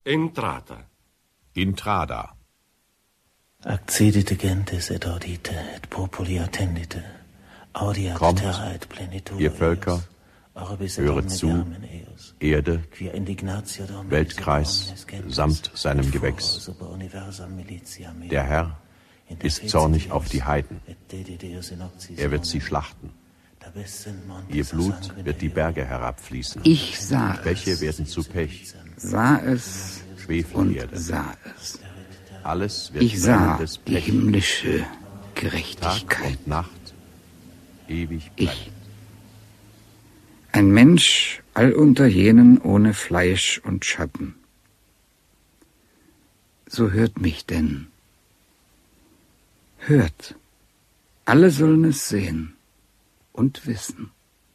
Entrata. Intrada. Accedite gentes et audite et populi attendite. Audiat Kommt, terra et plenitude ihr Völker, höret zu, Erde, Weltkreis samt seinem Gewächs. Der Herr ist zornig auf die Heiden. Er wird sie schlachten. Ihr Blut wird die Berge herabfließen. Ich sah Bäche es, werden zu Pech, sah es und Schwefelerde. sah es. Alles wird Ich sah brennendes die Pech. himmlische Tag Gerechtigkeit. und Nacht, ewig Ich, bleibt. ein Mensch allunter jenen ohne Fleisch und Schatten. So hört mich denn. Hört. Alle sollen es sehen und wissen.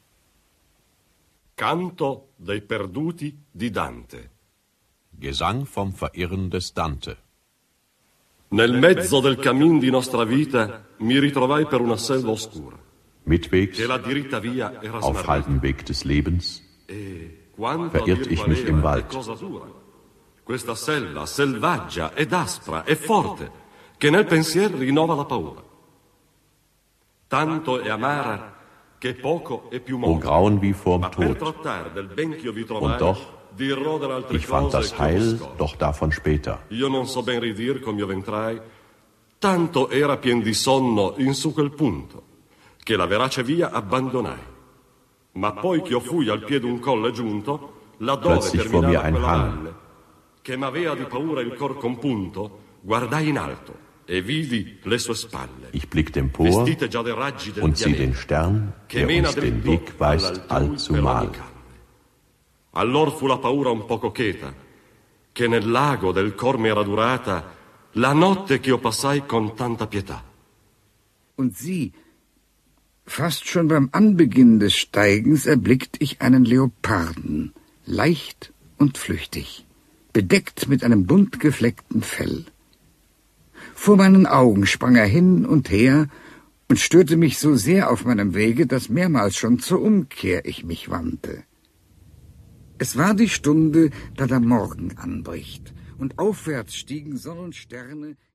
Canto dei perduti di Dante. Gesang vom Verirren des Dante. Nel mezzo del cammin di nostra vita mi ritrovai per una selva oscura. Mitwegs, Che la diritta via era auf smarrita. halbem Weg des Lebens, Quanto verirrt a dir ich mich pareva im e Wald. cosa dura. Questa selva selvaggia ed aspra e forte, che nel pensier rinnova la paura. Tanto è amara che poco è più o modo. Grauen wie vorm Ma per Tod. trattare del ben che io vi trovai, Und doch, dirò delle altre ich fand cose das che io Heil scopro. doch davon später. Io non so ben ridir come io ventrai, tanto era pien di sonno in su quel punto, che la verace via abbandonai. Ma poi che io fui al piede un colle giunto, laddove Plötzlich vor mir terminava ein quella Hang. valle, che m'avea di paura il cor compunto, guardai in alto e vidi le sue spalle, Ich blickte empor vestite già dei raggi del und sieh den pianeta, Stern, che der mena uns den dritto Weg weist, all'altrui per ogni allzumal. canne. Allor fu la paura un poco cheta, che nel lago del cor mi era durata la notte che io passai con tanta pietà. Und sieh, fast schon beim Anbeginn des Steigens erblickt ich einen Leoparden, leicht und flüchtig, bedeckt mit einem bunt gefleckten Fell. Vor meinen Augen sprang er hin und her und störte mich so sehr auf meinem Wege, dass mehrmals schon zur Umkehr ich mich wandte. Es war die Stunde, da der Morgen anbricht, und aufwärts stiegen Sonnensterne